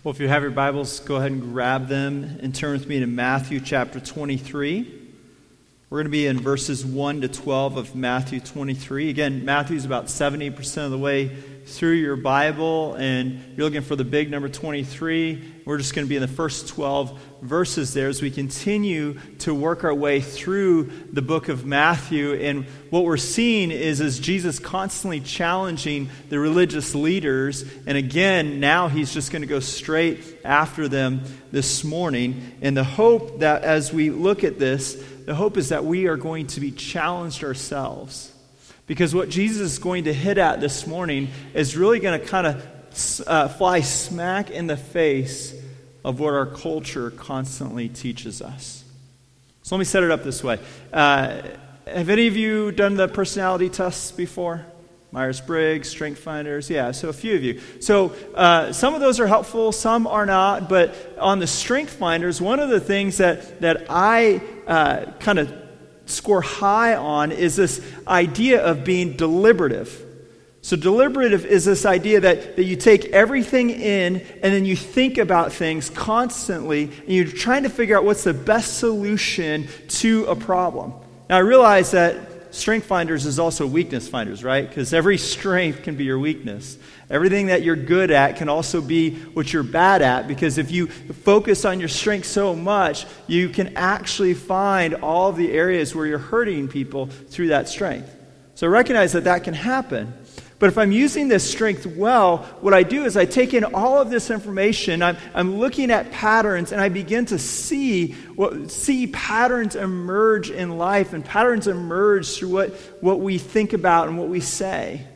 Well, if you have your Bibles, go ahead and grab them and turn with me to Matthew chapter 23. We're going to be in verses 1 to 12 of Matthew 23. Again, Matthew's about 70% of the way through your Bible, and you're looking for the big number 23. We're just going to be in the first 12 verses there as we continue to work our way through the book of Matthew. And what we're seeing is Jesus constantly challenging the religious leaders. And again, now he's just going to go straight after them this morning. And the hope that as we look at this, the hope is that we are going to be challenged ourselves. Because what Jesus is going to hit at this morning is really going to kind of fly smack in the face of what our culture constantly teaches us. So let me set it up this way. Have any of you done the personality tests before? Myers-Briggs, Strength Finders, yeah, so a few of you. So some of those are helpful, some are not, but on the Strength Finders, one of the things that I kind of score high on is this idea of being deliberative. So deliberative is this idea that you take everything in and then you think about things constantly and you're trying to figure out what's the best solution to a problem. Now I realize that Strength Finders is also Weakness Finders, right? Because every strength can be your weakness. Everything that you're good at can also be what you're bad at, because if you focus on your strength so much, you can actually find all of the areas where you're hurting people through that strength. So recognize that can happen. But if I'm using this strength well, what I do is I take in all of this information, I'm looking at patterns, and I begin to see patterns emerge in life, and patterns emerge through what we think about and what we say.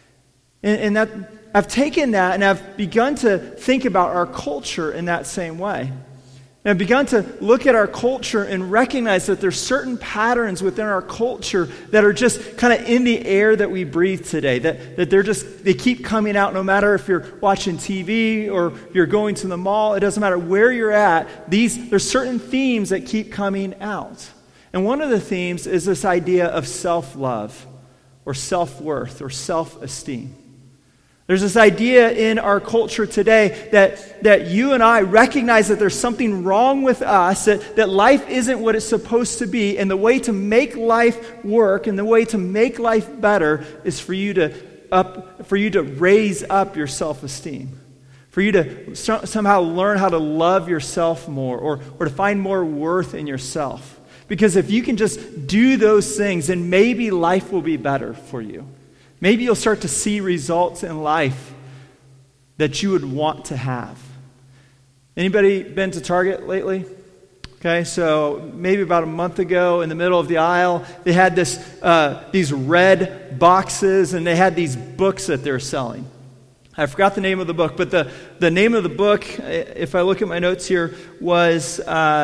And that I've taken that and I've begun to think about our culture in that same way. And I've begun to look at our culture and recognize that there's certain patterns within our culture that are just kind of in the air that we breathe today, that they keep coming out no matter if you're watching TV or you're going to the mall. It doesn't matter where you're at. There's certain themes that keep coming out. And one of the themes is this idea of self-love or self-worth or self-esteem. There's this idea in our culture today that you and I recognize that there's something wrong with us, that life isn't what it's supposed to be, and the way to make life work and the way to make life better is for you to raise up your self-esteem, for you to somehow learn how to love yourself more or to find more worth in yourself. Because if you can just do those things, then maybe life will be better for you. Maybe you'll start to see results in life that you would want to have. Anybody been to Target lately? Okay, so maybe about a month ago in the middle of the aisle, they had these red boxes and they had these books that they're selling. I forgot the name of the book, but the name of the book, if I look at my notes here, was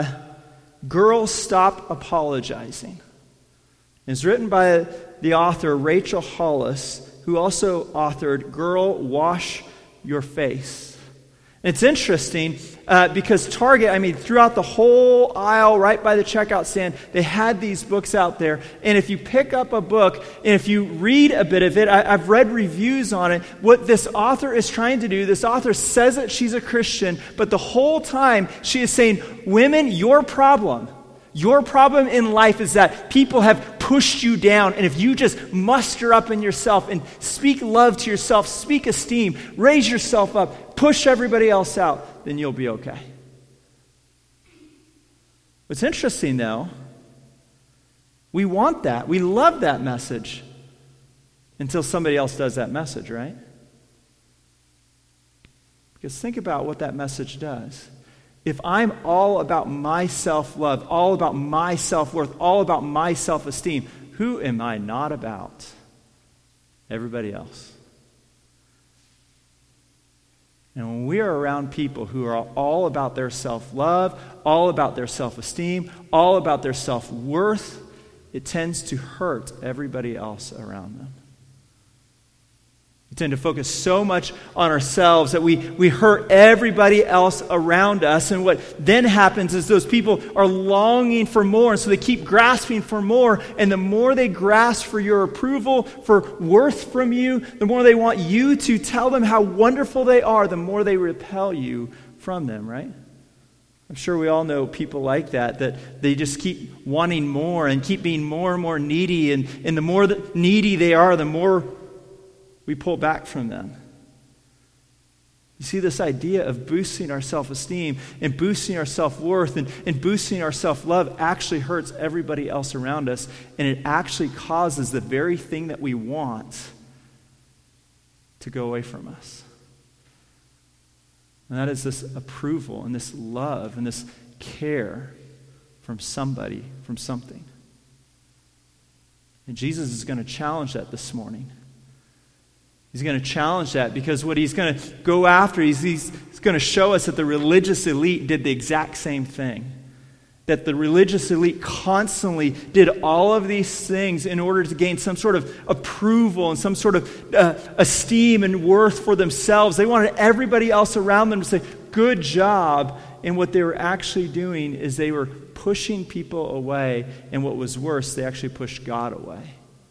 Girls Stop Apologizing. It's written by the author Rachel Hollis, who also authored Girl, Wash Your Face. And it's interesting because Target, throughout the whole aisle, right by the checkout stand, they had these books out there. And if you pick up a book, and if you read a bit of it, I've read reviews on it, what this author is trying to do, this author says that she's a Christian, but the whole time she is saying, women, your problem in life is that people have pushed you down, and if you just muster up in yourself and speak love to yourself, speak esteem, raise yourself up, push everybody else out, then you'll be okay. What's interesting though, we want that, we love that message until somebody else does that message, right? Because think about what that message does. If I'm all about my self-love, all about my self-worth, all about my self-esteem, who am I not about? Everybody else. And when we are around people who are all about their self-love, all about their self-esteem, all about their self-worth, it tends to hurt everybody else around them. We tend to focus so much on ourselves that we hurt everybody else around us. And what then happens is those people are longing for more. And so they keep grasping for more. And the more they grasp for your approval, for worth from you, the more they want you to tell them how wonderful they are, the more they repel you from them, right? I'm sure we all know people like that they just keep wanting more and keep being more and more needy. And the more needy they are, the more we pull back from them. You see, this idea of boosting our self-esteem and boosting our self-worth and boosting our self-love actually hurts everybody else around us. And it actually causes the very thing that we want to go away from us. And that is this approval and this love and this care from somebody, from something. And Jesus is going to challenge that this morning. He's going to challenge that because what he's going to go after, he's going to show us that the religious elite did the exact same thing. That the religious elite constantly did all of these things in order to gain some sort of approval and some sort of esteem and worth for themselves. They wanted everybody else around them to say, good job. And what they were actually doing is they were pushing people away. And what was worse, they actually pushed God away.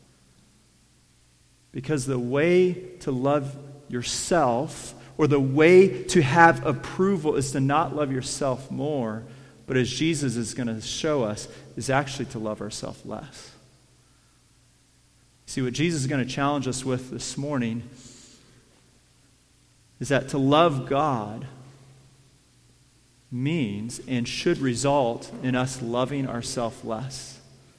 Because the way to love yourself, or the way to have approval, is to not love yourself more, but as Jesus is going to show us, is actually to love ourselves less. See, what Jesus is going to challenge us with this morning is that to love God means and should result in us loving ourselves less.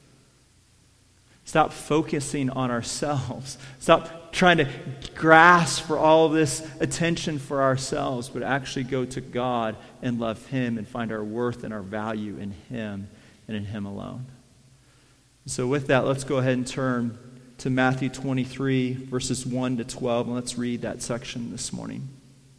Stop focusing on ourselves. Stop trying to grasp for all of this attention for ourselves, but actually go to God and love Him and find our worth and our value in Him and in Him alone. So with that, let's go ahead and turn to Matthew 23, verses 1 to 12, and let's read that section this morning.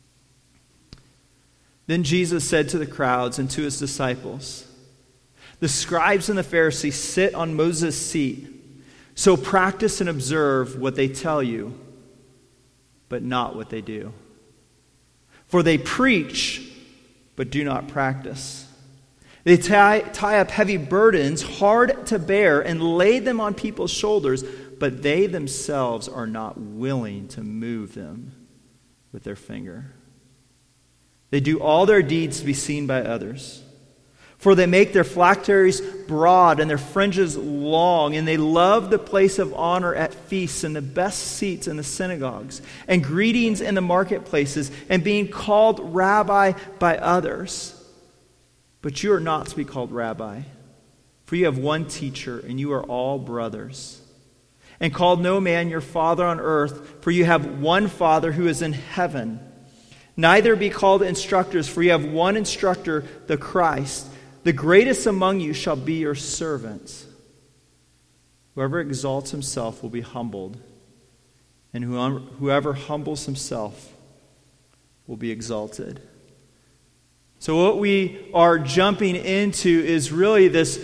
Then Jesus said to the crowds and to His disciples, "The scribes and the Pharisees sit on Moses' seat. So practice and observe what they tell you, but not what they do. For they preach, but do not practice. They tie up heavy burdens, hard to bear, and lay them on people's shoulders, but they themselves are not willing to move them with their finger. They do all their deeds to be seen by others. For they make their phylacteries broad and their fringes long, and they love the place of honor at feasts and the best seats in the synagogues, and greetings in the marketplaces, and being called rabbi by others. But you are not to be called rabbi, for you have one teacher, and you are all brothers. And call no man your father on earth, for you have one Father who is in heaven. Neither be called instructors, for you have one instructor, the Christ. The greatest among you shall be your servants. Whoever exalts himself will be humbled, and whoever humbles himself will be exalted." So what we are jumping into is really this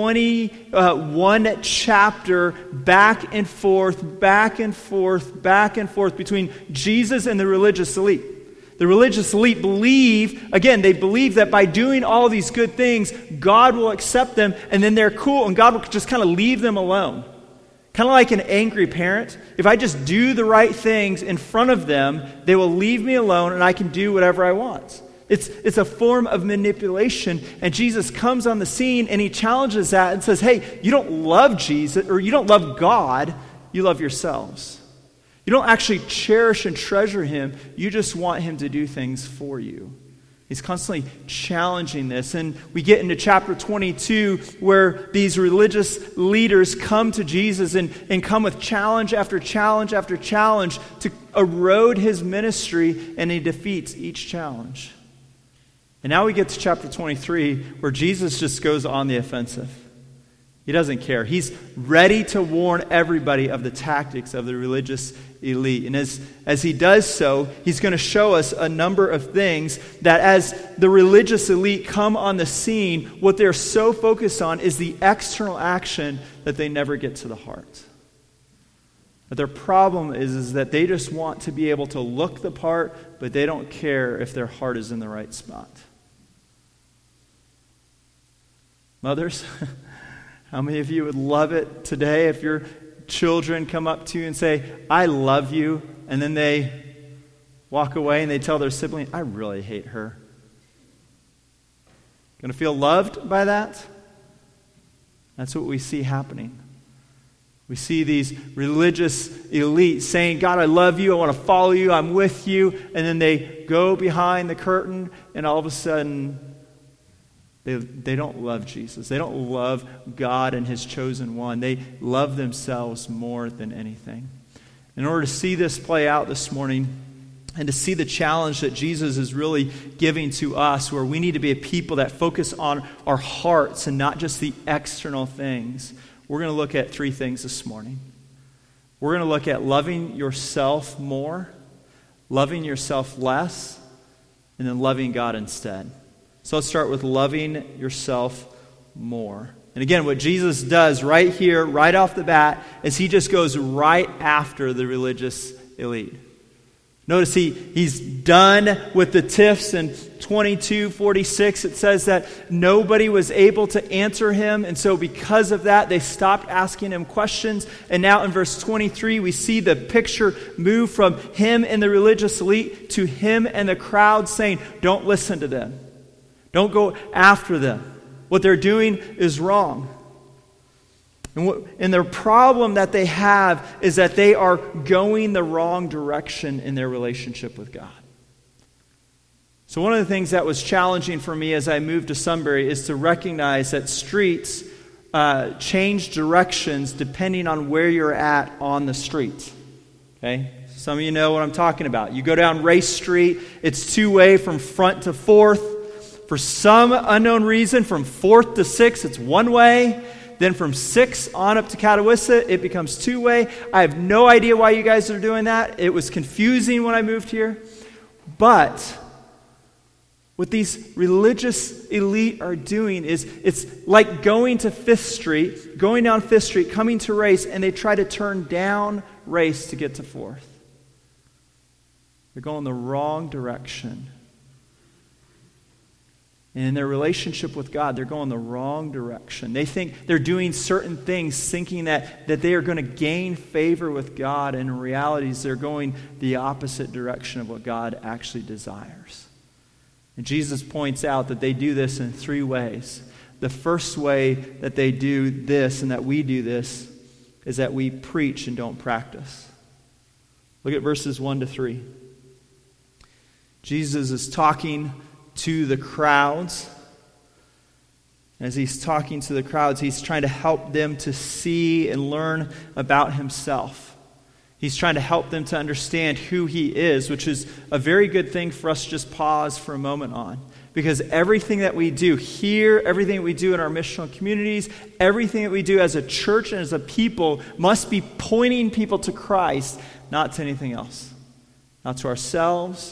21 chapter back and forth between Jesus and the religious elite. The religious elite believe that by doing all these good things, God will accept them, and then they're cool, and God will just kind of leave them alone. Kind of like an angry parent. If I just do the right things in front of them, they will leave me alone, and I can do whatever I want. It's a form of manipulation, and Jesus comes on the scene, and He challenges that and says, hey, you don't love Jesus, or you don't love God, you love yourselves. You don't actually cherish and treasure Him. You just want Him to do things for you. He's constantly challenging this. And we get into chapter 22 where these religious leaders come to Jesus and come with challenge after challenge after challenge to erode His ministry, and He defeats each challenge. And now we get to chapter 23 where Jesus just goes on the offensive. He doesn't care. He's ready to warn everybody of the tactics of the religious elite. And as he does so, he's going to show us a number of things that as the religious elite come on the scene, what they're so focused on is the external action that they never get to the heart. But their problem is that they just want to be able to look the part, but they don't care if their heart is in the right spot. Mothers, how many of you would love it today if your children come up to you and say, I love you, and then they walk away and they tell their sibling, I really hate her. Going to feel loved by that? That's what we see happening. We see these religious elites saying, God, I love you, I want to follow you, I'm with you. And then they go behind the curtain, and all of a sudden, they don't love Jesus. They don't love God and his chosen one. They love themselves more than anything. In order to see this play out this morning, and to see the challenge that Jesus is really giving to us, where we need to be a people that focus on our hearts and not just the external things, we're going to look at three things this morning. We're going to look at loving yourself more, loving yourself less, and then loving God instead. So let's start with loving yourself more. And again, what Jesus does right here, right off the bat, is he just goes right after the religious elite. Notice he's done with the tiffs. In 22:46, it says that nobody was able to answer him. And so because of that, they stopped asking him questions. And now in verse 23, we see the picture move from him and the religious elite to him and the crowd saying, don't listen to them. Don't go after them. What they're doing is wrong. And their problem that they have is that they are going the wrong direction in their relationship with God. So one of the things that was challenging for me as I moved to Sunbury is to recognize that streets change directions depending on where you're at on the street. Okay? Some of you know what I'm talking about. You go down Race Street, it's two-way from front to fourth. For some unknown reason, from 4th to 6th, it's one-way. Then from 6 on up to Catawissa, it becomes two-way. I have no idea why you guys are doing that. It was confusing when I moved here. But what these religious elite are doing is it's like going to 5th Street, going down 5th Street, coming to Race, and they try to turn down Race to get to 4th. They're going the wrong direction. And in their relationship with God, they're going the wrong direction. They think they're doing certain things thinking that they are going to gain favor with God, and in reality, they're going the opposite direction of what God actually desires. And Jesus points out that they do this in 3 ways. The first way that they do this and that we do this is that we preach and don't practice. Look at verses 1 to 3. Jesus is talking to the crowds. As he's talking to the crowds, he's trying to help them to see and learn about himself. He's trying to help them to understand who he is, which is a very good thing for us to just pause for a moment on. Because everything that we do here, everything that we do in our missional communities, everything that we do as a church and as a people must be pointing people to Christ, not to anything else. Not to ourselves,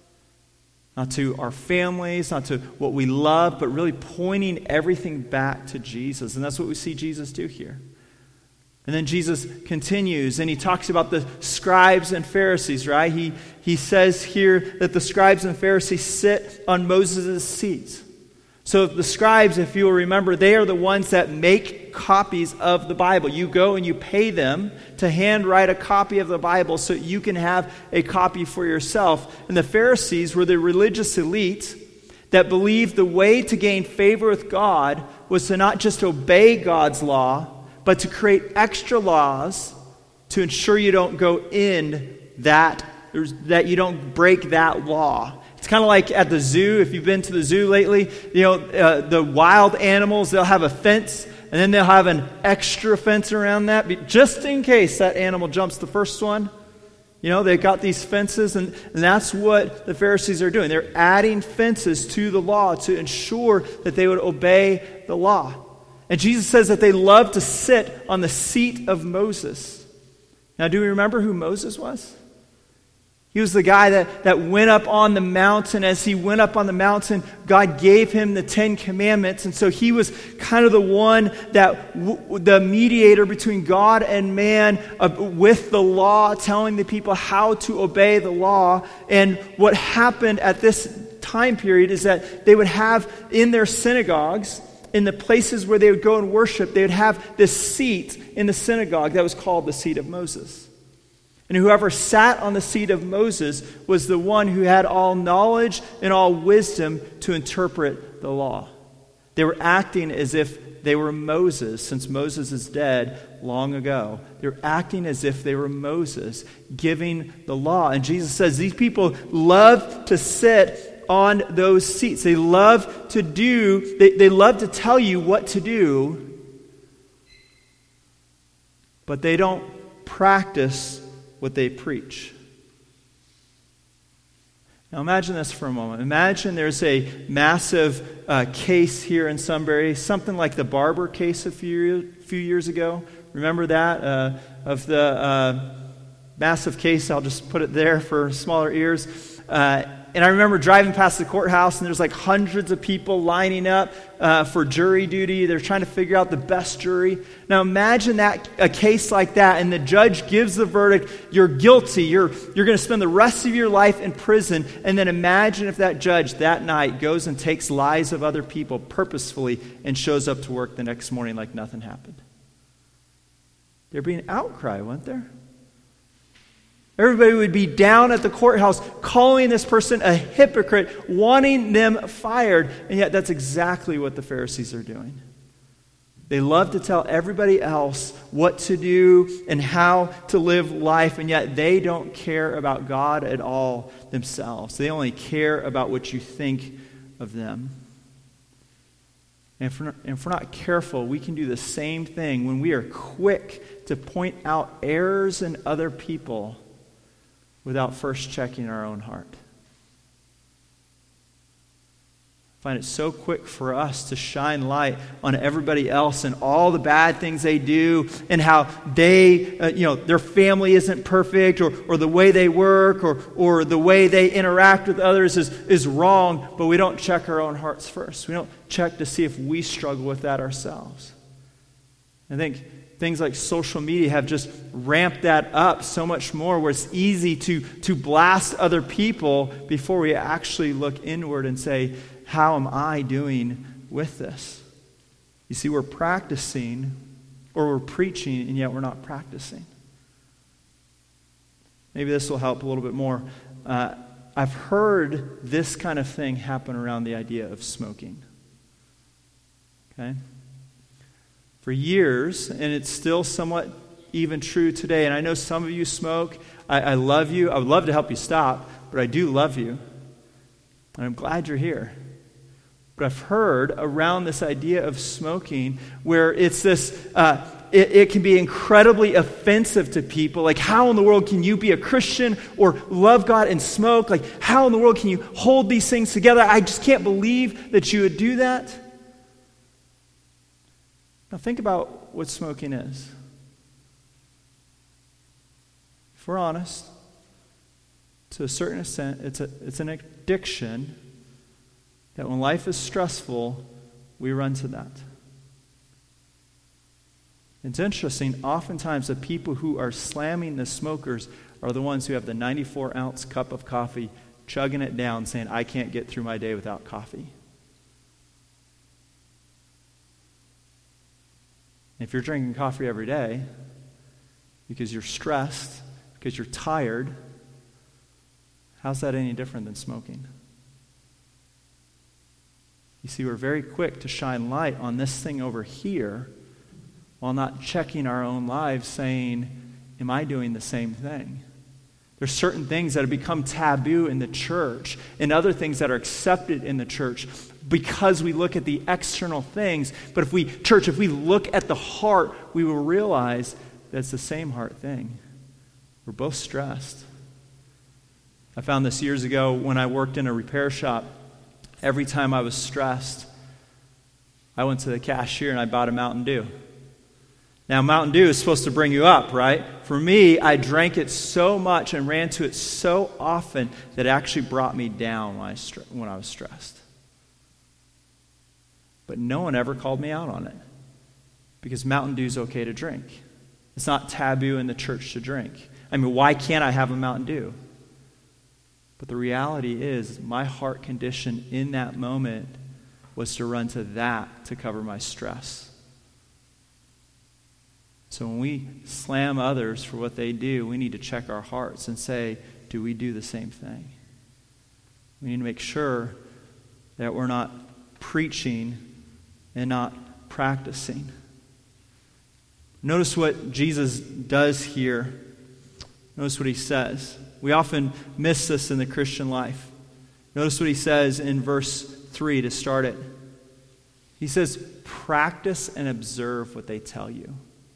not to our families, not to what we love, but really pointing everything back to Jesus. And that's what we see Jesus do here. And then Jesus continues, and he talks about the scribes and Pharisees, right? He says here that the scribes and Pharisees sit on Moses' seats. So the scribes, if you'll remember, they are the ones that make copies of the Bible. You go and you pay them to handwrite a copy of the Bible so you can have a copy for yourself. And the Pharisees were the religious elite that believed the way to gain favor with God was to not just obey God's law, but to create extra laws to ensure you don't go in that you don't break that law. It's kind of like at the zoo. If you've been to the zoo lately, the wild animals, they'll have a fence, and then they'll have an extra fence around that, just in case that animal jumps the first one. They've got these fences, and that's what the Pharisees are doing. They're adding fences to the law to ensure that they would obey the law. And Jesus says that they love to sit on the seat of Moses. Now, do we remember who Moses was? He was the guy that went up on the mountain. As he went up on the mountain, God gave him the 10 Commandments. And so he was kind of the one the mediator between God and man with the law, telling the people how to obey the law. And what happened at this time period is that they would have in their synagogues, in the places where they would go and worship, they would have this seat in the synagogue that was called the seat of Moses. And whoever sat on the seat of Moses was the one who had all knowledge and all wisdom to interpret the law. They were acting as if they were Moses, since Moses is dead long ago. They're acting as if they were Moses, giving the law. And Jesus says these people love to sit on those seats. They love to they love to tell you what to do, but they don't practice what they preach. Now imagine this for a moment. Imagine there's a massive case here in Sunbury, something like the Barber case a few years ago. Remember that? Of the massive case, I'll just put it there for smaller ears. And I remember driving past the courthouse, and there's like hundreds of people lining up for jury duty. They're trying to figure out the best jury. Now imagine a case like that, and the judge gives the verdict, you're guilty, you're going to spend the rest of your life in prison. And then imagine if that judge that night goes and takes lives of other people purposefully and shows up to work the next morning like nothing happened. There'd be an outcry, wouldn't there? Everybody would be down at the courthouse calling this person a hypocrite, wanting them fired. And yet that's exactly what the Pharisees are doing. They love to tell everybody else what to do and how to live life, and yet they don't care about God at all themselves. They only care about what you think of them. And if we're not careful, we can do the same thing when we are quick to point out errors in other people without first checking our own heart. I find it so quick for us to shine light on everybody else and all the bad things they do and how they, their family isn't perfect or the way they work or the way they interact with others is wrong, but we don't check our own hearts first. We don't check to see if we struggle with that ourselves. I think things like social media have just ramped that up so much more, where it's easy to blast other people before we actually look inward and say, how am I doing with this? You see, we're practicing or we're preaching, and yet we're not practicing. Maybe this will help a little bit more. I've heard this kind of thing happen around the idea of smoking. Okay? For years, and it's still somewhat even true today, and I know some of you smoke. I love you. I would love to help you stop, but I do love you. And I'm glad you're here. But I've heard around this idea of smoking where it's this, it can be incredibly offensive to people. Like, how in the world can you be a Christian or love God and smoke? Like, how in the world can you hold these things together? I just can't believe that you would do that. Now think about what smoking is. If we're honest, to a certain extent, it's an addiction that when life is stressful, we run to that. It's interesting, oftentimes the people who are slamming the smokers are the ones who have the 94-ounce cup of coffee, chugging it down, saying, I can't get through my day without coffee. If you're drinking coffee every day because you're stressed, because you're tired, how's that any different than smoking? You see, we're very quick to shine light on this thing over here while not checking our own lives, saying, am I doing the same thing? There's certain things that have become taboo in the church and other things that are accepted in the church because we look at the external things. But if we look at the heart, we will realize that it's the same heart thing. We're both stressed. I found this years ago when I worked in a repair shop. Every time I was stressed, I went to the cashier and I bought a Mountain Dew. Now, Mountain Dew is supposed to bring you up, right? For me, I drank it so much and ran to it so often that it actually brought me down when I was stressed. But no one ever called me out on it because Mountain Dew is okay to drink. It's not taboo in the church to drink. I mean, why can't I have a Mountain Dew? But the reality is my heart condition in that moment was to run to that to cover my stress. So when we slam others for what they do, we need to check our hearts and say, do we do the same thing? We need to make sure that we're not preaching and not practicing. Notice what Jesus does here. Notice what he says. We often miss this in the Christian life. Notice what he says in verse 3 to start it. He says, practice and observe what they tell you.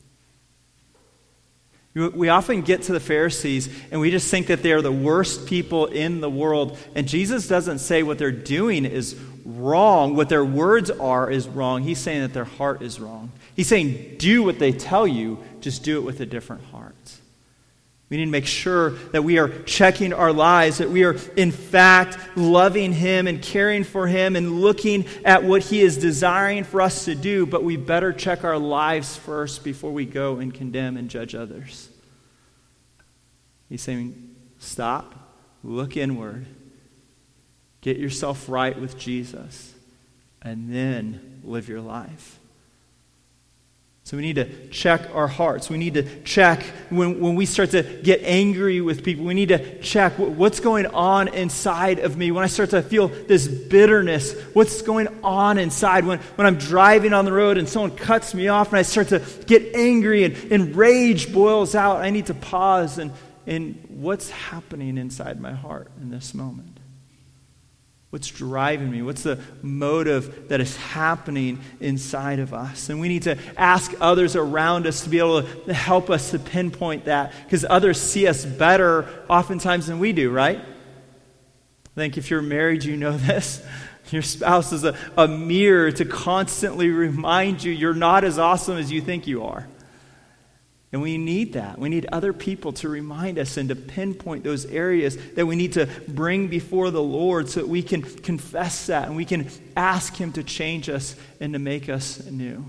We often get to the Pharisees and we just think that they are the worst people in the world. And Jesus doesn't say what they're doing is wrong, what their words are is wrong. He's saying that their heart is wrong. He's saying, do what they tell you, just do it with a different heart. We need to make sure that we are checking our lives, that we are in fact loving Him and caring for Him and looking at what He is desiring for us to do, but we better check our lives first before we go and condemn and judge others. He's saying, stop, look inward, get yourself right with Jesus, and then live your life. So we need to check our hearts. We need to check when we start to get angry with people. We need to check what's going on inside of me. When I start to feel this bitterness, what's going on inside? When I'm driving on the road and someone cuts me off and I start to get angry and rage boils out, I need to pause and what's happening inside my heart in this moment? What's driving me? What's the motive that is happening inside of us? And we need to ask others around us to be able to help us to pinpoint that, because others see us better oftentimes than we do, right? I think if you're married, you know this. Your spouse is a mirror to constantly remind you you're not as awesome as you think you are. And we need that. We need other people to remind us and to pinpoint those areas that we need to bring before the Lord so that we can confess that and we can ask Him to change us and to make us new.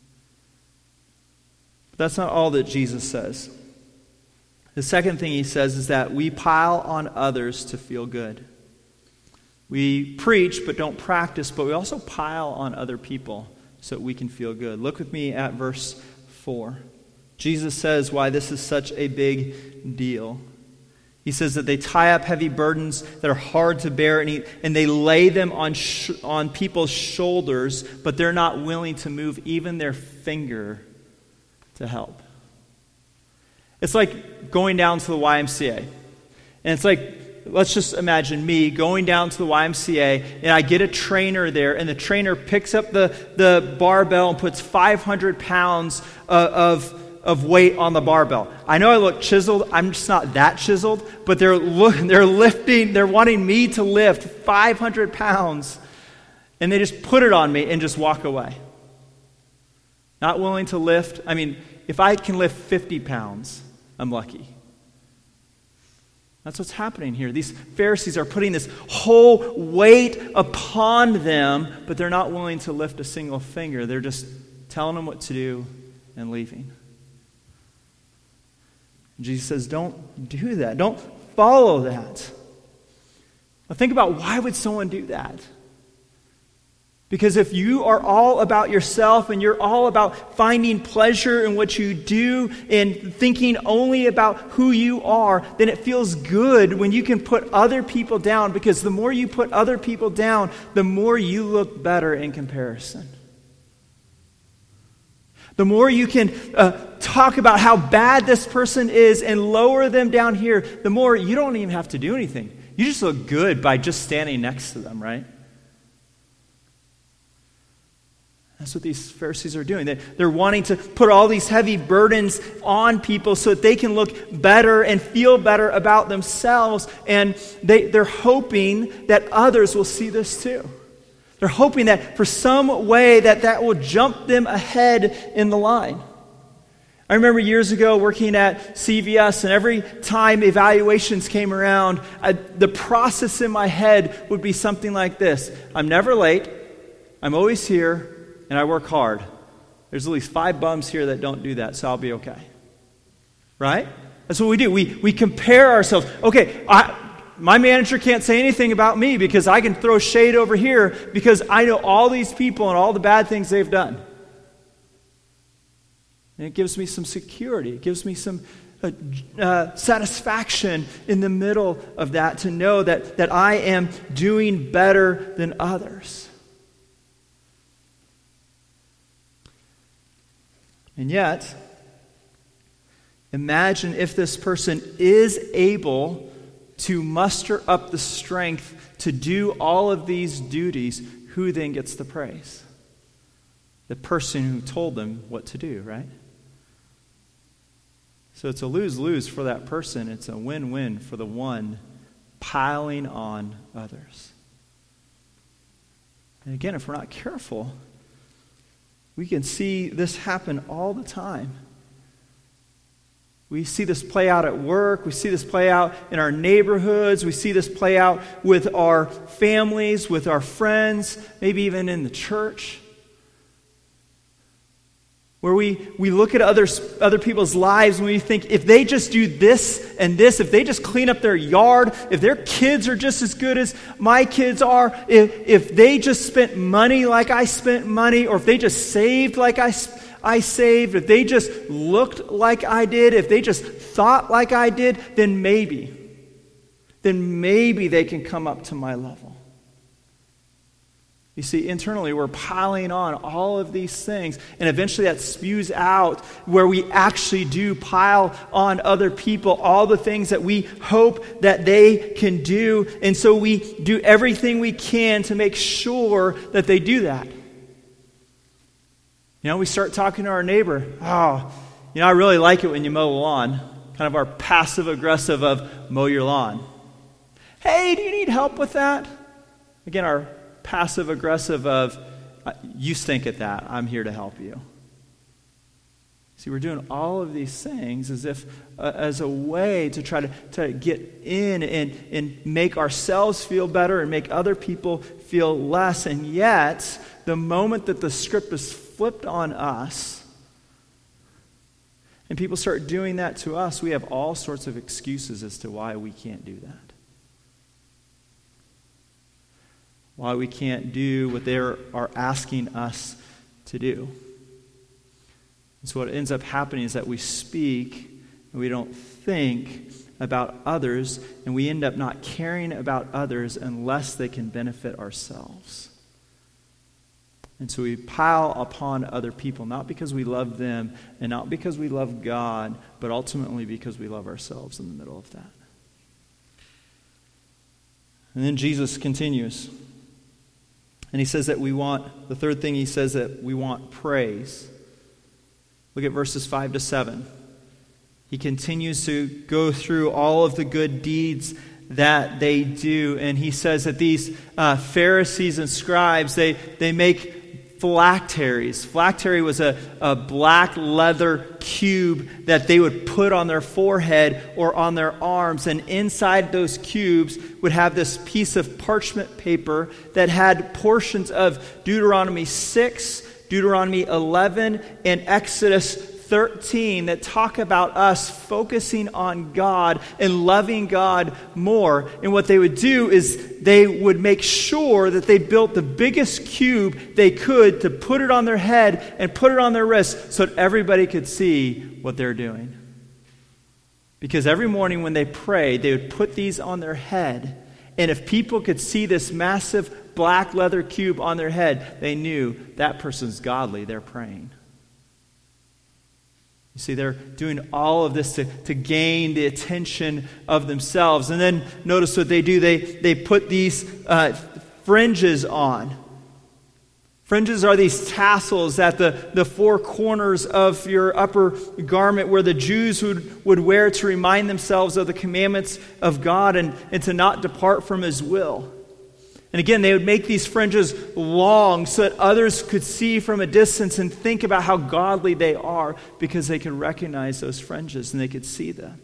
But that's not all that Jesus says. The second thing He says is that we pile on others to feel good. We preach but don't practice, but we also pile on other people so that we can feel good. Look with me at verse 4. Jesus says why this is such a big deal. He says that they tie up heavy burdens that are hard to bear and they lay them on people's shoulders, but they're not willing to move even their finger to help. It's like going down to the YMCA. And it's like, let's just imagine me going down to the YMCA and I get a trainer there and the trainer picks up the barbell and puts 500 pounds of weight on the barbell. I know I look chiseled. I'm just not that chiseled, but they're wanting me to lift 500 pounds, and they just put it on me and just walk away. Not willing to lift. I mean, if I can lift 50 pounds, I'm lucky. That's what's happening here. These Pharisees are putting this whole weight upon them, but they're not willing to lift a single finger. They're just telling them what to do and leaving. Jesus says, don't do that. Don't follow that. Now think about, why would someone do that? Because if you are all about yourself and you're all about finding pleasure in what you do and thinking only about who you are, then it feels good when you can put other people down, because the more you put other people down, the more you look better in comparison. The more you can talk about how bad this person is and lower them down here, the more you don't even have to do anything. You just look good by just standing next to them, right? That's what these Pharisees are doing. They're wanting to put all these heavy burdens on people so that they can look better and feel better about themselves. And they're hoping that others will see this too. They're hoping that for some way that will jump them ahead in the line. I remember years ago working at CVS, and every time evaluations came around, the process in my head would be something like this. I'm never late, I'm always here, and I work hard. There's at least 5 bums here that don't do that, so I'll be okay. Right? That's what we do. We compare ourselves. Okay, my manager can't say anything about me because I can throw shade over here because I know all these people and all the bad things they've done. And it gives me some security. It gives me some satisfaction in the middle of that, to know that I am doing better than others. And yet, imagine if this person is able to muster up the strength to do all of these duties, who then gets the praise? The person who told them what to do, right? So it's a lose-lose for that person. It's a win-win for the one piling on others. And again, if we're not careful, we can see this happen all the time. We see this play out at work. We see this play out in our neighborhoods. We see this play out with our families, with our friends, maybe even in the church. Where we look at other people's lives and we think, if they just do this and this, if they just clean up their yard, if their kids are just as good as my kids are, if they just spent money like I spent money, or if they just saved like I saved, if they just looked like I did, if they just thought like I did, then maybe they can come up to my level. You see, internally we're piling on all of these things, and eventually that spews out where we actually do pile on other people all the things that we hope that they can do, and so we do everything we can to make sure that they do that. We start talking to our neighbor. Oh, I really like it when you mow the lawn. Kind of our passive-aggressive of mow your lawn. Hey, do you need help with that? Again, our passive-aggressive of you stink at that. I'm here to help you. See, we're doing all of these things as a way to try to get in and make ourselves feel better and make other people feel less. And yet, the moment that the script is flipped on us and people start doing that to us, we have all sorts of excuses as to why we can't do that. Why we can't do what they are asking us to do. And so what ends up happening is that we speak and we don't think about others, and we end up not caring about others unless they can benefit ourselves. And so we pile upon other people, not because we love them and not because we love God, but ultimately because we love ourselves in the middle of that. And then Jesus continues. And he says that the third thing he says that we want praise. Look at verses 5 to 7. He continues to go through all of the good deeds that they do. And he says that these Pharisees and scribes, they make phylacteries. Phylactery was a black leather cube that they would put on their forehead or on their arms. And inside those cubes would have this piece of parchment paper that had portions of Deuteronomy 6, Deuteronomy 11, and Exodus 13 that talk about us focusing on God and loving God more. And what they would do is they would make sure that they built the biggest cube they could to put it on their head and put it on their wrist so that everybody could see what they're doing. Because every morning when they prayed, they would put these on their head. And if people could see this massive black leather cube on their head, they knew that person's godly, they're praying. You see, they're doing all of this to gain the attention of themselves. And then notice what they do. They put these fringes on. Fringes are these tassels at the four corners of your upper garment where the Jews would wear to remind themselves of the commandments of God and to not depart from His will. And again, they would make these fringes long so that others could see from a distance and think about how godly they are because they could recognize those fringes and they could see them.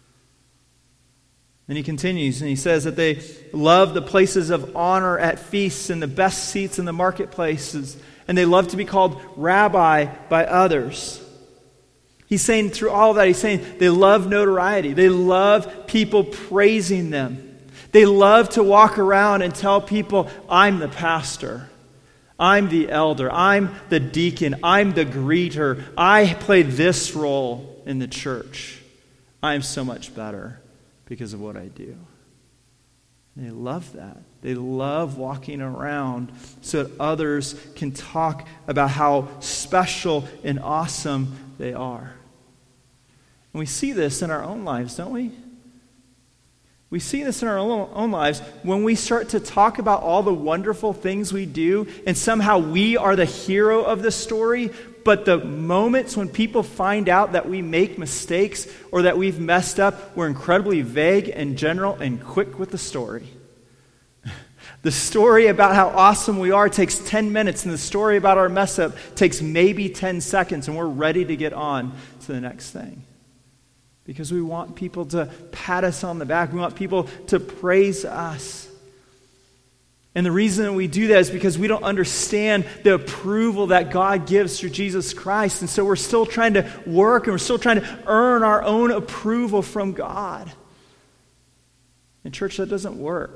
And he continues and he says that they love the places of honor at feasts and the best seats in the marketplaces. And they love to be called rabbi by others. He's saying through all of that, he's saying they love notoriety. They love people praising them. They love to walk around and tell people, I'm the pastor, I'm the elder, I'm the deacon, I'm the greeter, I play this role in the church. I'm so much better because of what I do. They love that. They love walking around so that others can talk about how special and awesome they are. And we see this in our own lives, don't we? We see this in our own lives when we start to talk about all the wonderful things we do, and somehow we are the hero of the story, but the moments when people find out that we make mistakes or that we've messed up, we're incredibly vague and general and quick with the story. The story about how awesome we are takes 10 minutes, and the story about our mess up takes maybe 10 seconds, and we're ready to get on to the next thing. Because we want people to pat us on the back. We want people to praise us. And the reason that we do that is because we don't understand the approval that God gives through Jesus Christ. And so we're still trying to work and we're still trying to earn our own approval from God. In church, that doesn't work.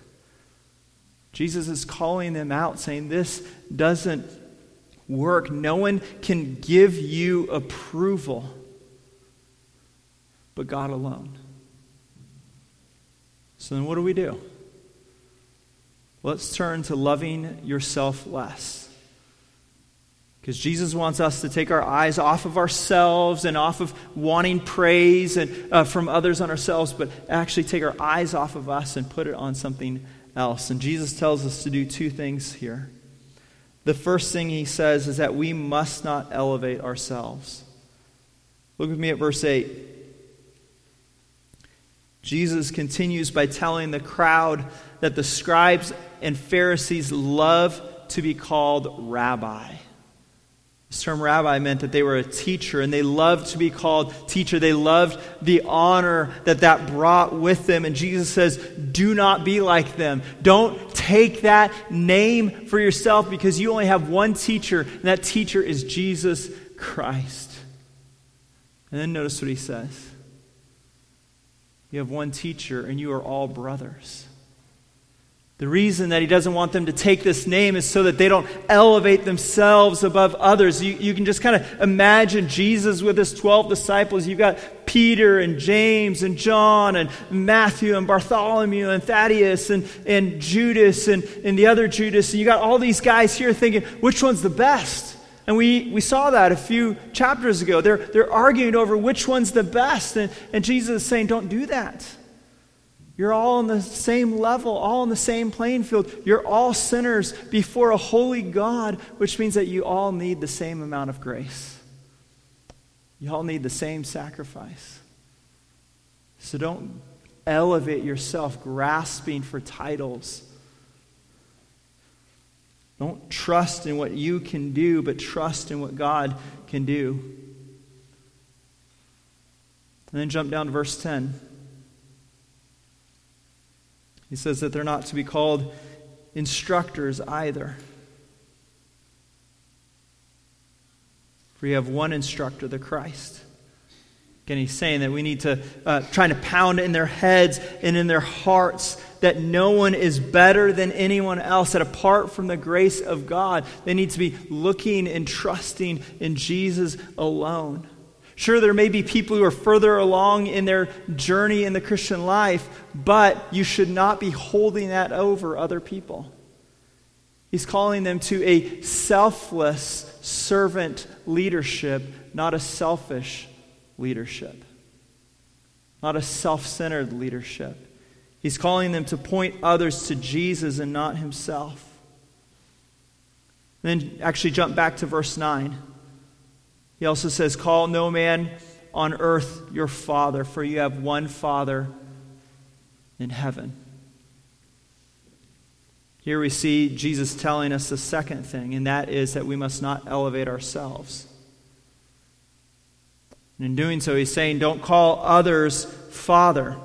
Jesus is calling them out, saying this doesn't work. No one can give you approval but God alone. So then what do? Let's turn to loving yourself less. Because Jesus wants us to take our eyes off of ourselves and off of wanting praise and from others on ourselves, but actually take our eyes off of us and put it on something else. And Jesus tells us to do two things here. The first thing he says is that we must not elevate ourselves. Look with me at verse 8. Jesus continues by telling the crowd that the scribes and Pharisees love to be called rabbi. This term rabbi meant that they were a teacher, and they loved to be called teacher. They loved the honor that brought with them. And Jesus says, do not be like them. Don't take that name for yourself, because you only have one teacher, and that teacher is Jesus Christ. And then notice what he says. You have one teacher, and you are all brothers. The reason that he doesn't want them to take this name is so that they don't elevate themselves above others. You can just kind of imagine Jesus with his 12 disciples. You've got Peter and James and John and Matthew and Bartholomew and Thaddeus and Judas and the other Judas. And you got all these guys here thinking, which one's the best? And we saw that a few chapters ago. They're arguing over which one's the best. And Jesus is saying, don't do that. You're all on the same level, all on the same playing field. You're all sinners before a holy God, which means that you all need the same amount of grace. You all need the same sacrifice. So don't elevate yourself grasping for titles. Don't trust in what you can do, but trust in what God can do. And then jump down to verse 10. He says that they're not to be called instructors either. For you have one instructor, the Christ. Again, he's saying that we need to try to pound in their heads and in their hearts that no one is better than anyone else, that apart from the grace of God, they need to be looking and trusting in Jesus alone. Sure, there may be people who are further along in their journey in the Christian life, but you should not be holding that over other people. He's calling them to a selfless servant leadership, not a selfish leadership, not a self-centered leadership. He's calling them to point others to Jesus and not himself. And then actually jump back to verse 9. He also says, call no man on earth your father, for you have one Father in heaven. Here we see Jesus telling us the second thing, and that is that we must not elevate ourselves. And in doing so, he's saying, don't call others Father.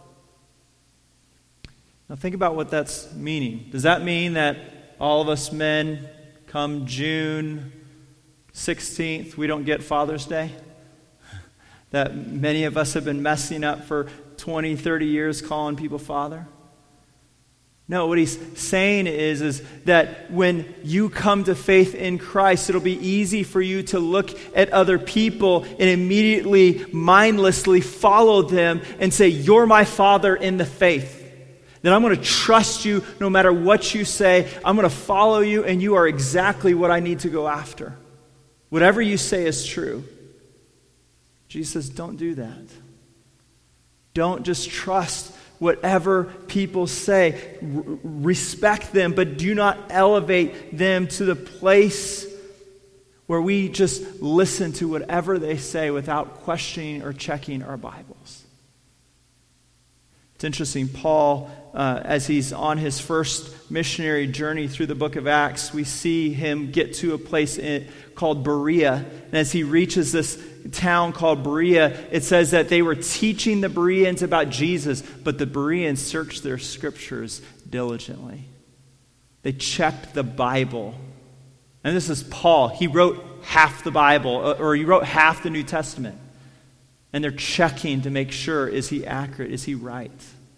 Now think about what that's meaning. Does that mean that all of us men, come June 16th, we don't get Father's Day? That many of us have been messing up for 20, 30 years calling people Father? No, what he's saying is that when you come to faith in Christ, it'll be easy for you to look at other people and immediately, mindlessly follow them and say, you're my father in the faith. That I'm going to trust you no matter what you say. I'm going to follow you, and you are exactly what I need to go after. Whatever you say is true. Jesus says, don't do that. Don't just trust whatever people say. Respect them, but do not elevate them to the place where we just listen to whatever they say without questioning or checking our Bibles. It's interesting, Paul, as he's on his first missionary journey through the book of Acts, we see him get to a place called Berea. And as he reaches this town called Berea, it says that they were teaching the Bereans about Jesus, but the Bereans searched their scriptures diligently. They checked the Bible. And this is Paul. He wrote half the Bible, or he wrote half the New Testament. And they're checking to make sure, is he accurate? Is he right?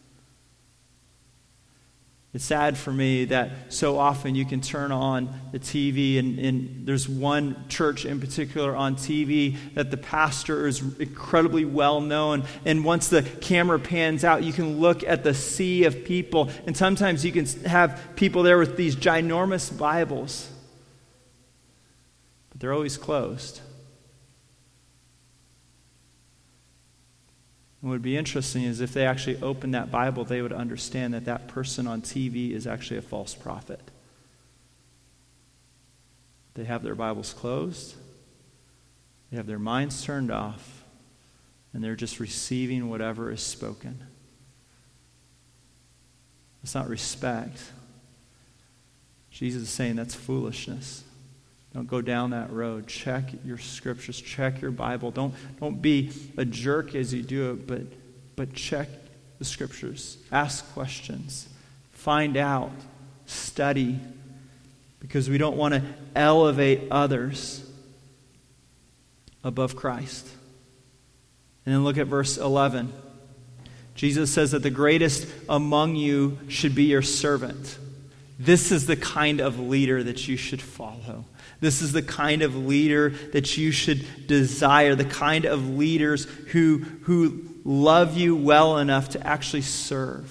It's sad for me that so often you can turn on the TV and there's one church in particular on TV that the pastor is incredibly well known. And once the camera pans out, you can look at the sea of people. And sometimes you can have people there with these ginormous Bibles. But they're always closed. What would be interesting is if they actually opened that Bible, they would understand that that person on TV is actually a false prophet. They have their Bibles closed, they have their minds turned off, and they're just receiving whatever is spoken. It's not respect. Jesus is saying that's foolishness. Don't go down that road. Check your scriptures. Check your Bible. Don't be a jerk as you do it, but check the scriptures. Ask questions. Find out. Study. Because we don't want to elevate others above Christ. And then look at verse 11. Jesus says that the greatest among you should be your servant. This is the kind of leader that you should follow. This is the kind of leader that you should desire, the kind of leaders who love you well enough to actually serve.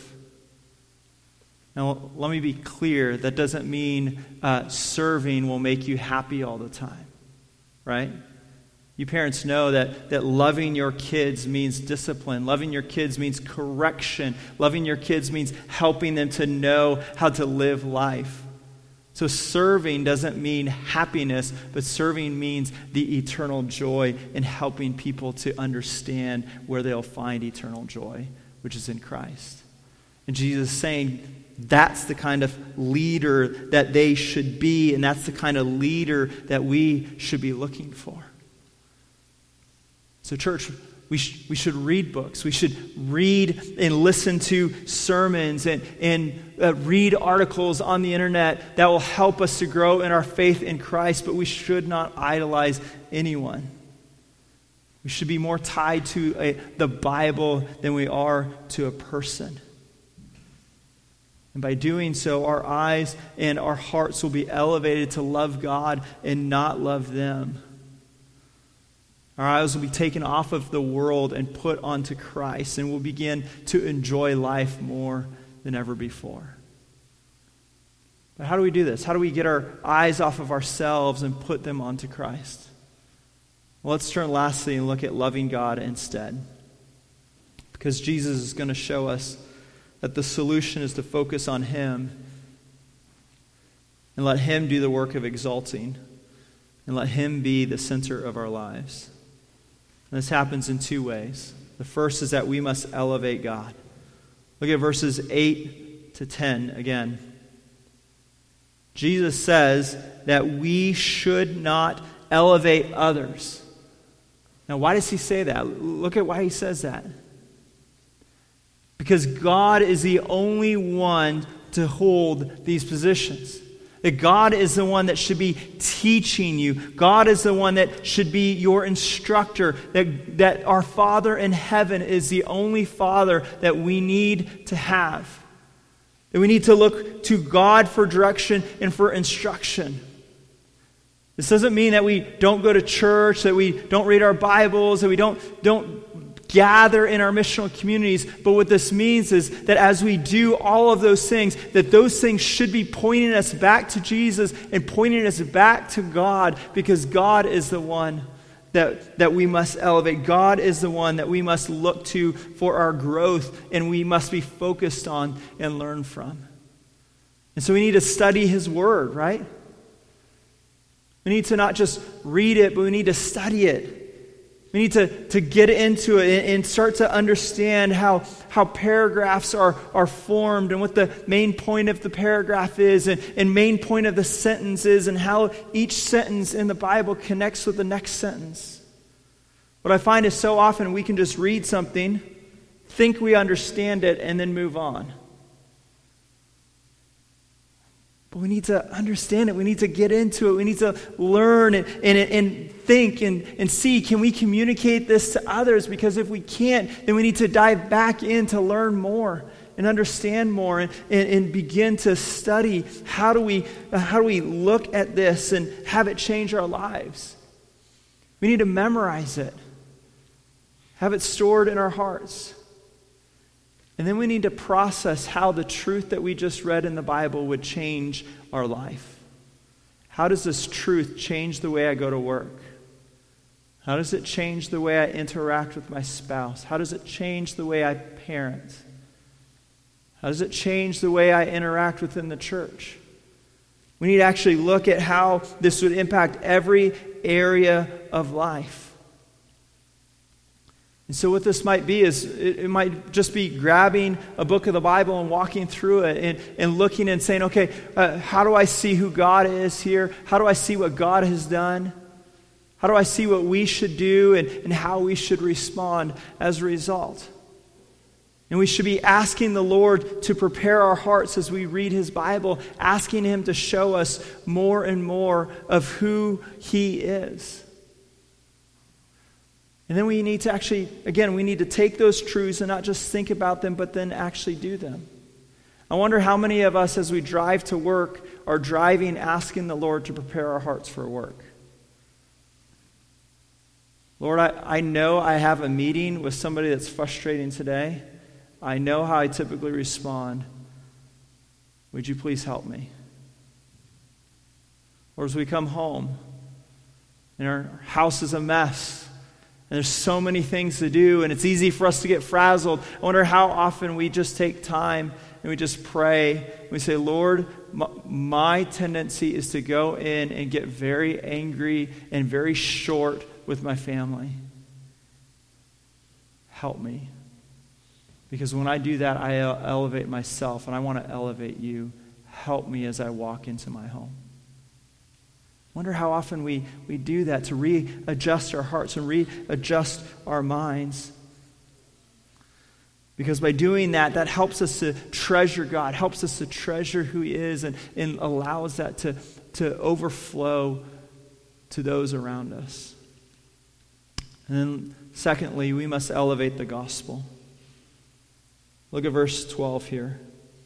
Now, let me be clear. That doesn't mean serving will make you happy all the time, right? You parents know that loving your kids means discipline. Loving your kids means correction. Loving your kids means helping them to know how to live life. So serving doesn't mean happiness, but serving means the eternal joy in helping people to understand where they'll find eternal joy, which is in Christ. And Jesus is saying that's the kind of leader that they should be, and that's the kind of leader that we should be looking for. So church, we should read books. We should read and listen to sermons and read articles on the internet that will help us to grow in our faith in Christ, but we should not idolize anyone. We should be more tied to the Bible than we are to a person. And by doing so, our eyes and our hearts will be elevated to love God and not love them. Our eyes will be taken off of the world and put onto Christ, and we'll begin to enjoy life more than ever before. But how do we do this? How do we get our eyes off of ourselves and put them onto Christ? Well, let's turn lastly and look at loving God instead. Because Jesus is going to show us that the solution is to focus on Him and let Him do the work of exalting and let Him be the center of our lives. And this happens in two ways. The first is that we must elevate God. Look at verses 8 to 10 again. Jesus says that we should not elevate others. Now, why does He say that? Look at why He says that. Because God is the only one to hold these positions. That God is the one that should be teaching you. God is the one that should be your instructor. That our Father in heaven is the only Father that we need to have. That we need to look to God for direction and for instruction. This doesn't mean that we don't go to church, that we don't read our Bibles, that we don't gather in our missional communities. But what this means is that as we do all of those things, that those things should be pointing us back to Jesus and pointing us back to God, because God is the one that we must elevate. God is the one that we must look to for our growth, and we must be focused on and learn from. And so we need to study His Word, right? We need to not just read it, but we need to study it. We need to get into it and start to understand how paragraphs are formed, and what the main point of the paragraph is, and main point of the sentence is, and how each sentence in the Bible connects with the next sentence. What I find is so often we can just read something, think we understand it, and then move on. But we need to understand it. We need to get into it. We need to learn and think and see, can we communicate this to others? Because if we can't, then we need to dive back in to learn more and understand more and begin to study how do we look at this and have it change our lives. We need to memorize it, have it stored in our hearts. And then we need to process how the truth that we just read in the Bible would change our life. How does this truth change the way I go to work? How does it change the way I interact with my spouse? How does it change the way I parent? How does it change the way I interact within the church? We need to actually look at how this would impact every area of life. And so what this might be is, it might just be grabbing a book of the Bible and walking through it and looking and saying, okay, how do I see who God is here? How do I see what God has done? How do I see what we should do and how we should respond as a result? And we should be asking the Lord to prepare our hearts as we read His Bible, asking Him to show us more and more of who He is. And then we need to actually, again, we need to take those truths and not just think about them, but then actually do them. I wonder how many of us, as we drive to work, are driving asking the Lord to prepare our hearts for work. Lord, I know I have a meeting with somebody that's frustrating today. I know how I typically respond. Would you please help me? Or as we come home and our house is a mess, and there's so many things to do, and it's easy for us to get frazzled. I wonder how often we just take time and we just pray. And we say, Lord, my tendency is to go in and get very angry and very short with my family. Help me. Because when I do that, I elevate myself, and I want to elevate you. Help me as I walk into my home. Wonder how often we do that to readjust our hearts and readjust our minds. Because by doing that helps us to treasure God, helps us to treasure who He is, and allows that to overflow to those around us. And then secondly, we must elevate the gospel. Look at verse 12 here.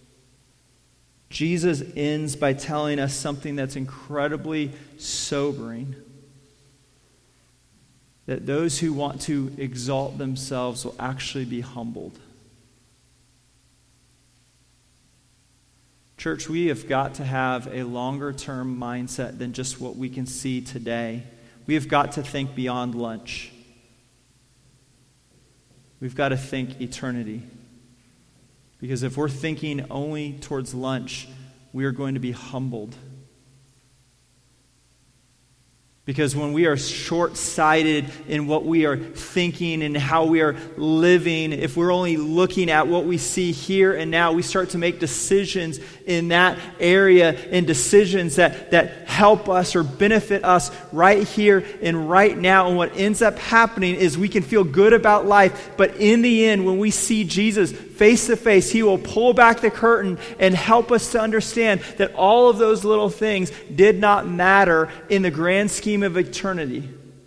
Jesus ends by telling us something that's incredibly sobering. That those who want to exalt themselves will actually be humbled. Church, we have got to have a longer-term mindset than just what we can see today. We have got to think beyond lunch. We've got to think eternity. Because if we're thinking only towards lunch, we are going to be humbled. Because when we are short-sighted in what we are thinking and how we are living, if we're only looking at what we see here and now, we start to make decisions in that area, and decisions that help us or benefit us right here and right now. And what ends up happening is we can feel good about life, but in the end, when we see Jesus face to face, He will pull back the curtain and help us to understand that all of those little things did not matter in the grand scheme of eternity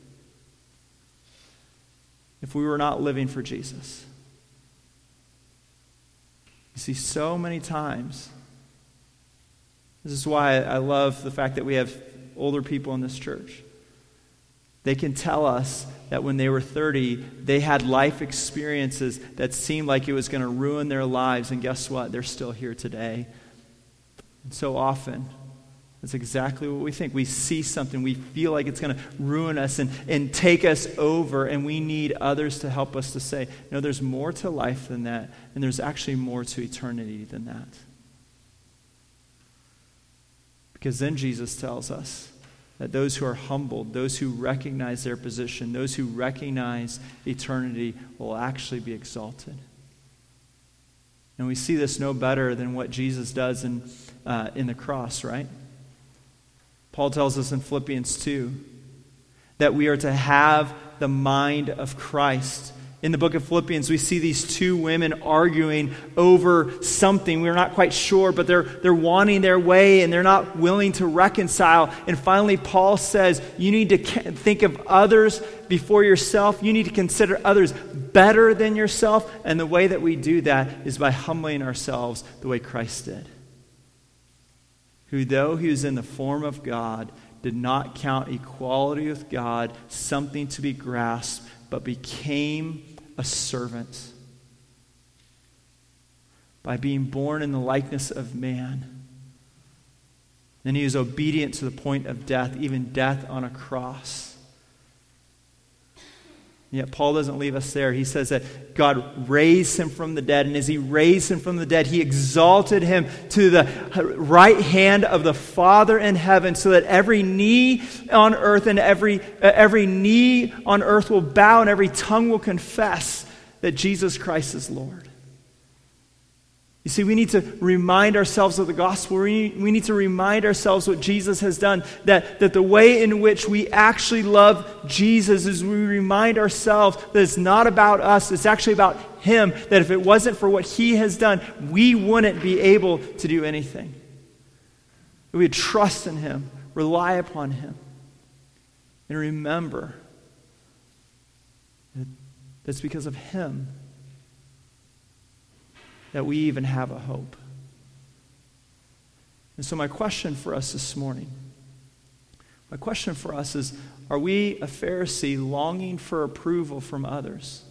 if we were not living for Jesus. You see, so many times, this is why I love the fact that we have older people in this church. They can tell us that when they were 30, they had life experiences that seemed like it was going to ruin their lives. And guess what? They're still here today. And so often, that's exactly what we think. We see something, we feel like it's going to ruin us and take us over, and we need others to help us to say, no, there's more to life than that, and there's actually more to eternity than that. Because then Jesus tells us that those who are humbled, those who recognize their position, those who recognize eternity will actually be exalted. And we see this no better than what Jesus does in the cross, right? Paul tells us in Philippians 2 that we are to have the mind of Christ. In the book of Philippians, we see these two women arguing over something. We're not quite sure, but they're wanting their way and they're not willing to reconcile. And finally, Paul says, you need to think of others before yourself. You need to consider others better than yourself. And the way that we do that is by humbling ourselves the way Christ did. Who, though he was in the form of God, did not count equality with God something to be grasped, but became a servant by being born in the likeness of man. Then he was obedient to the point of death, even death on a cross. Yet Paul doesn't leave us there. He says that God raised him from the dead, and as he raised him from the dead, he exalted him to the right hand of the Father in heaven, so that every knee on earth and every knee on earth will bow and every tongue will confess that Jesus Christ is Lord. You see, we need to remind ourselves of the gospel. We need to remind ourselves what Jesus has done. That the way in which we actually love Jesus is we remind ourselves that it's not about us. It's actually about him. That if it wasn't for what he has done, we wouldn't be able to do anything. We would trust in him, rely upon him, and remember that it's because of him that we even have a hope. And so my question for us this morning, is, are we a Pharisee longing for approval from others?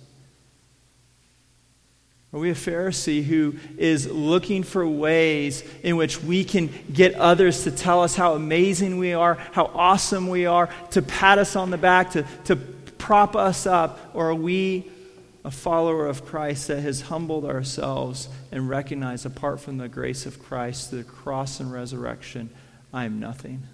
Are we a Pharisee who is looking for ways in which we can get others to tell us how amazing we are, how awesome we are, to pat us on the back, to prop us up? Or are we a follower of Christ that has humbled ourselves and recognized, apart from the grace of Christ, through the cross and resurrection, I am nothing?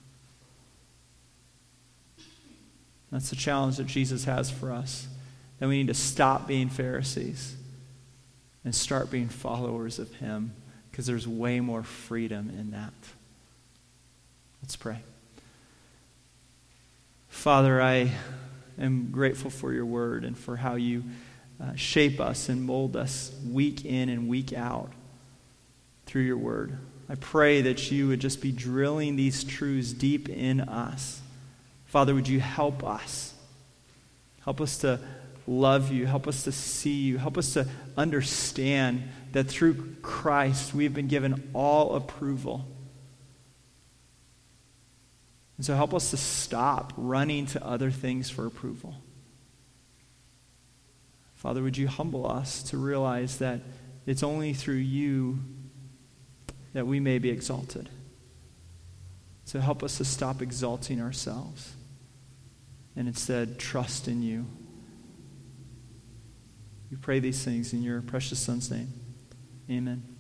That's the challenge that Jesus has for us. That we need to stop being Pharisees and start being followers of him, because there's way more freedom in that. Let's pray. Father, I am grateful for your word and for how you shape us and mold us week in and week out through your word. I pray that you would just be drilling these truths deep in us. Father, would you help us? Help us to love you. Help us to see you. Help us to understand that through Christ we've been given all approval. And so help us to stop running to other things for approval. Father, would you humble us to realize that it's only through you that we may be exalted. So help us to stop exalting ourselves and instead trust in you. We pray these things in your precious Son's name. Amen.